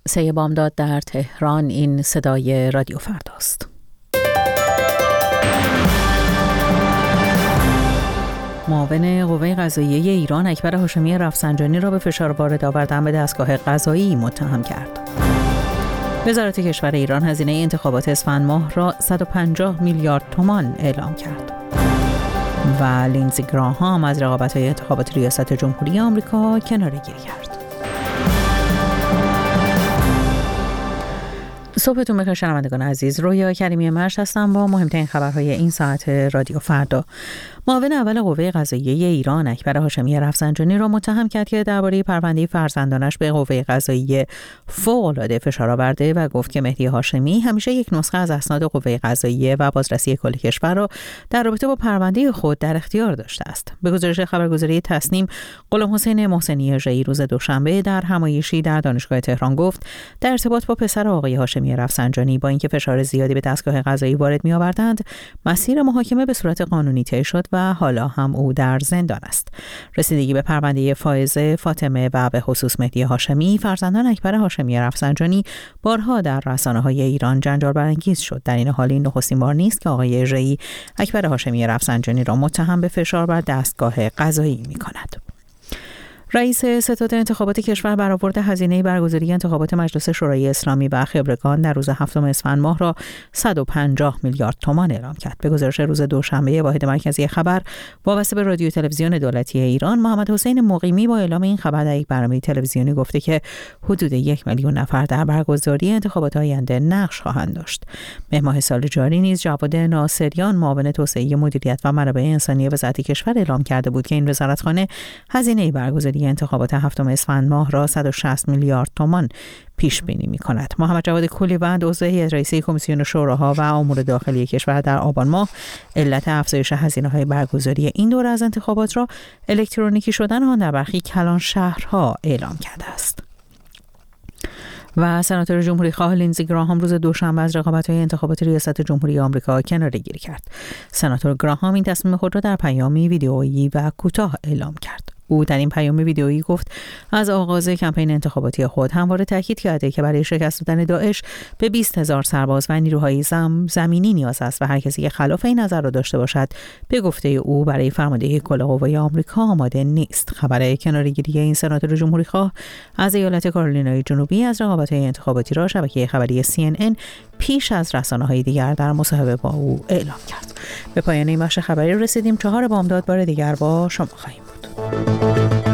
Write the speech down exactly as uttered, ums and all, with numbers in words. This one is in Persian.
سه بامداد در تهران. این صدای رادیو فرداست. معاون قوه قضاییه ایران اکبر هاشمی رفسنجانی را به فشار وارد آوردن به دستگاه قضایی متهم کرد. وزارت کشور ایران هزینه انتخابات اسفند ماه را صد و پنجاه میلیارد تومان اعلام کرد. و لینزی گراهام از رقابت‌های انتخابات ریاست جمهوری آمریکا کناره‌گیری کرد. صبحتون بخیر شنوندگان عزیز. رویا کریمی مرش هستم با مهمترین خبرهای این ساعت رادیو فردا. معاون اول قوه قضاییه ایران اکبر هاشمی رفسنجانی را متهم کرد که درباره پرونده فرزندانش به قوه قضاییه فوق‌العاده فشار آورده و گفت که مهدی هاشمی همیشه یک نسخه از اسناد قوه قضاییه و بازرسی کل کشور را در رابطه با پرونده خود در اختیار داشته است. به گزارش خبرگزاری تصنیم، غلام حسین محسنی ژی روز دوشنبه در همایشی در دانشگاه تهران گفت در ارتباط با پسر آقای هاشمی رفسنجانی با اینکه فشار زیادی به دستگاه قضایی وارد می‌آوردند، مسیر محاکمه به صورت قانونی طی شد و حالا هم او در زندان است. رسیدگی به پرونده فائزه فاطمه و به خصوص مهدی هاشمی، فرزندان اکبر هاشمی رفسنجانی، بارها در رسانه‌های ایران جنجال برانگیز شد. در این حال این نخستین بار نیست که آقای ژی اکبر هاشمی رفسنجانی را متهم به فشار بر دستگاه قضایی می‌کند. رئیس ستاد انتخابات کشور برآورد هزینه برگزاری انتخابات مجلس شورای اسلامی و خبرگان در روز هفتم اسفند ماه را صد و پنجاه میلیارد تومان اعلام کرد. به گزارش روز دوشنبه واحد مرکزی خبر وابسته به رادیو تلویزیون دولتی ایران، محمد حسین مقیمی با اعلام این خبر در یک برنامه تلویزیونی گفته که حدود یک میلیون نفر در برگزاری انتخابات آینده نقش خواهند داشت. مهر سال جاری نیز جواد ناصریان معاون توسعه مدیریت و منابع انسانی وزارت کشور اعلام کرده بود که این وزارتخانه هزینه برگزاری انتخابات هفتم اسفند ماه را صد و شصت میلیارد تومان پیش بینی می کند. محمد جواد کولیوند عضو هیئت رئیسه کمیسیون شوراها و امور داخلی کشور در آبان ماه علت افزایش هزینه‌های برگزاری این دوره از انتخابات را الکترونیکی شدن آن در برخی کلان شهرها اعلام کرده است. و سناتور جمهوری خواه لینزی گراهام روز دوشنبه از رقابت‌های انتخابات ریاست جمهوری آمریکا کناره‌گیری کرد. سناتور گراهام این تصمیم خود را در پیامی ویدئویی و کوتاه اعلام کرد. او در این پیام ویدئویی گفت از آغاز کمپین انتخاباتی خود همواره تاکید کرده که برای شکست دادن داعش به بیست هزار سرباز و نیروهای زم زمینی نیاز است و هر کسی که خلاف این نظر را داشته باشد به گفته او برای فرماندهی کل قوای آمریکا آماده نیست. خبر کناره‌گیری این سناتور جمهوری خواه از ایالت کارولینای جنوبی از رقابت‌های انتخاباتی را شبکه خبری سی ان ان پیش از رسانه‌های دیگر در مصاحبه با او اعلام کرد. به پایان این بخش خبری رسیدیم. چهار بامداد بار دیگر با شما خواهیم بود.